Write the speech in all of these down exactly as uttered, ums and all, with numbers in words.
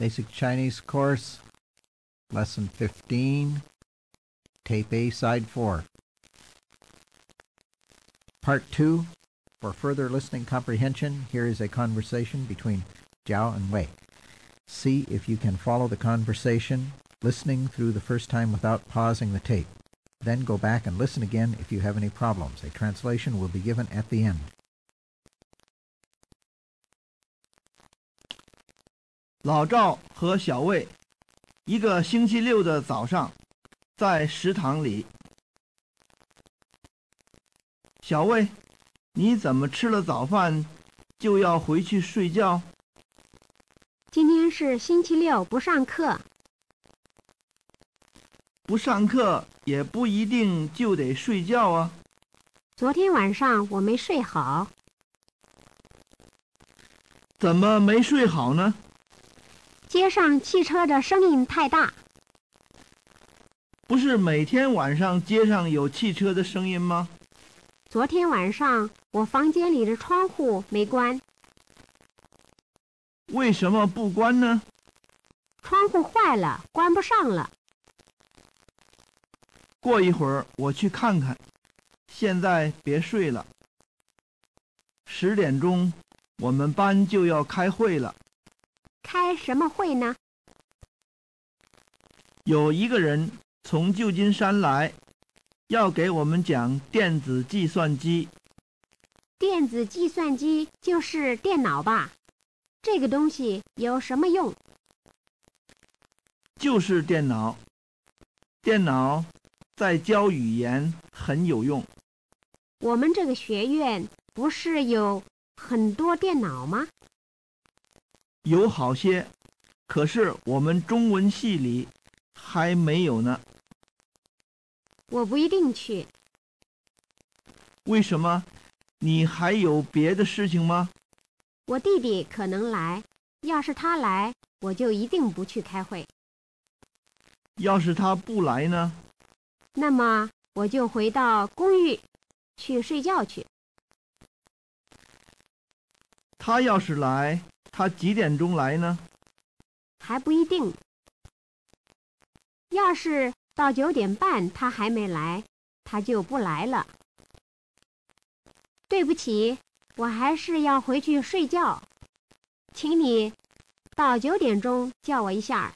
Basic Chinese Course, Lesson fifteen, Tape A, Side four. Part two. For further listening comprehension, here is a conversation between Zhao and Wei. See if you can follow the conversation, listening through the first time without pausing the tape. Then go back and listen again if you have any problems. A translation will be given at the end. 老赵和小魏，一个星期六的早上，在食堂里。小魏，你怎么吃了早饭就要回去睡觉？ 今天是星期六，不上课。 不上课也不一定就得睡觉啊。 昨天晚上我没睡好。 怎么没睡好呢？ 街上汽车的声音太大。 不是每天晚上街上有汽车的声音吗？ 昨天晚上我房间里的窗户没关。 为什么不关呢？ 窗户坏了，关不上了。 过一会儿我去看看。现在别睡了。十点钟我们班就要开会了。 开什么会呢？ 有一个人从旧金山来，要给我们讲电子计算机。 电子计算机就是电脑吧？这个东西有什么用？ 就是电脑。电脑在教语言很有用。 我们这个学院不是有很多电脑吗？ 有好些，可是我们中文系里还没有呢。 我不一定去。 为什么？你还有别的事情吗？ 我弟弟可能来，要是他来，我就一定不去开会。 要是他不来呢？ 那么我就回到公寓去睡觉去。 他要是来，他几点钟来呢？ 还不一定。要是到九点半他还没来，他就不来了。对不起，我还是要回去睡觉，请你到九点钟叫我一下。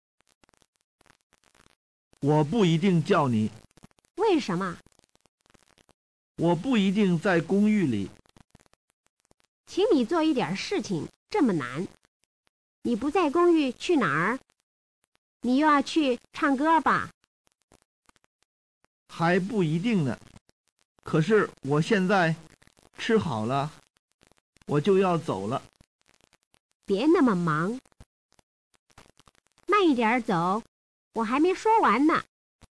我不一定叫你。 为什么？ 我不一定在公寓里。 请你做一点事情，这么难。你不在公寓去哪儿？你又要去唱歌吧？ 还不一定呢。可是我现在吃好了，我就要走了。 别那么忙，慢一点走，我还没说完呢。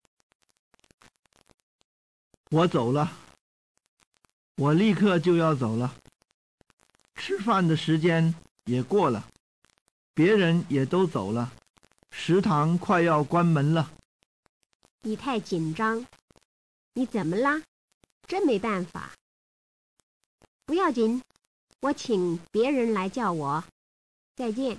我走了，我立刻就要走了。吃饭的时间也过了，别人也都走了，食堂快要关门了。 你太紧张，你怎么啦？真没办法。不要紧，我请别人来叫我。再见。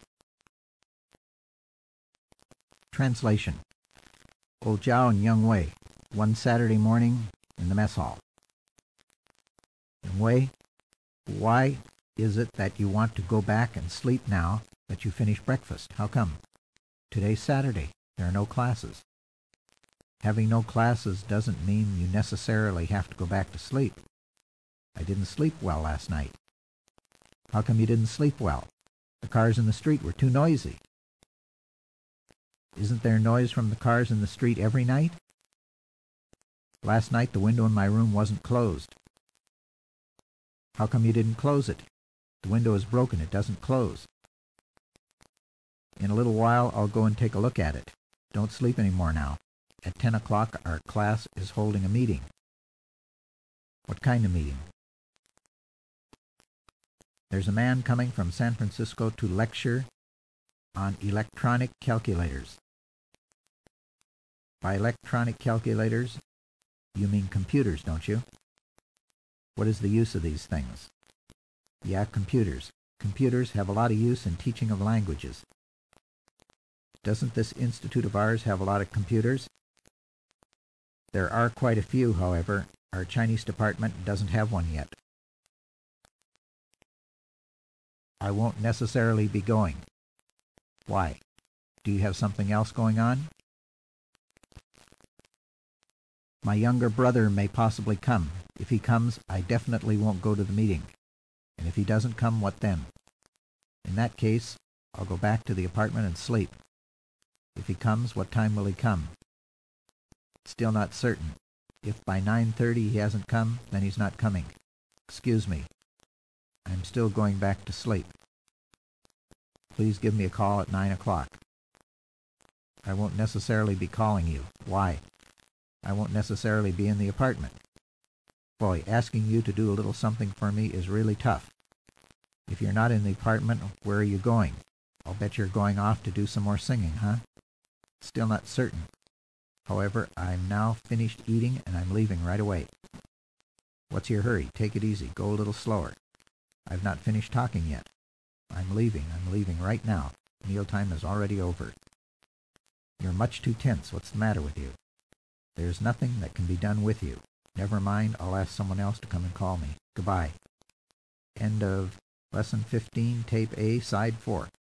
Translation. Old Zhao and Young Wei, one Saturday morning in the mess hall. Young Wei, why is it that you want to go back and sleep now that you finished breakfast? How come? Today's Saturday. There are no classes. Having no classes doesn't mean you necessarily have to go back to sleep. I didn't sleep well last night. How come you didn't sleep well? The cars in the street were too noisy. Isn't there noise from the cars in the street every night? Last night the window in my room wasn't closed. How come you didn't close it? The window is broken. It doesn't close. In a little while I'll go and take a look at it. Don't sleep any more now. At ten o'clock our class is holding a meeting. What kind of meeting? There's a man coming from San Francisco to lecture on electronic calculators. By electronic calculators, you mean computers, don't you? What is the use of these things? Yeah, computers. Computers have a lot of use in teaching of languages. Doesn't this institute of ours have a lot of computers? There are quite a few, however. Our Chinese department doesn't have one yet. I won't necessarily be going. Why? Do you have something else going on? My younger brother may possibly come. If he comes, I definitely won't go to the meeting. And if he doesn't come, what then? In that case, I'll go back to the apartment and sleep. If he comes, what time will he come? Still not certain. If by nine thirty he hasn't come, then he's not coming. Excuse me. I'm still going back to sleep. Please give me a call at nine o'clock. I won't necessarily be calling you. Why? I won't necessarily be in the apartment. Boy, asking you to do a little something for me is really tough. If you're not in the apartment, where are you going? I'll bet you're going off to do some more singing, huh? Still not certain. However, I'm now finished eating and I'm leaving right away. What's your hurry? Take it easy. Go a little slower. I've not finished talking yet. I'm leaving. I'm leaving right now. Mealtime is already over. You're much too tense. What's the matter with you? There's nothing that can be done with you. Never mind. I'll ask someone else to come and call me. Goodbye. End of Lesson fifteen, Tape A, Side four.